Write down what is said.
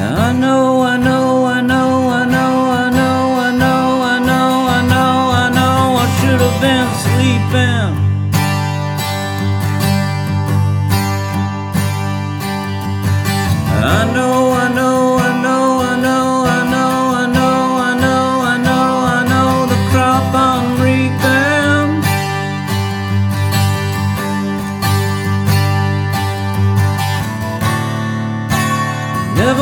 I know, I know, I know, I know, I know, I know, I know, I know, I know, I should have been sleeping. I know, I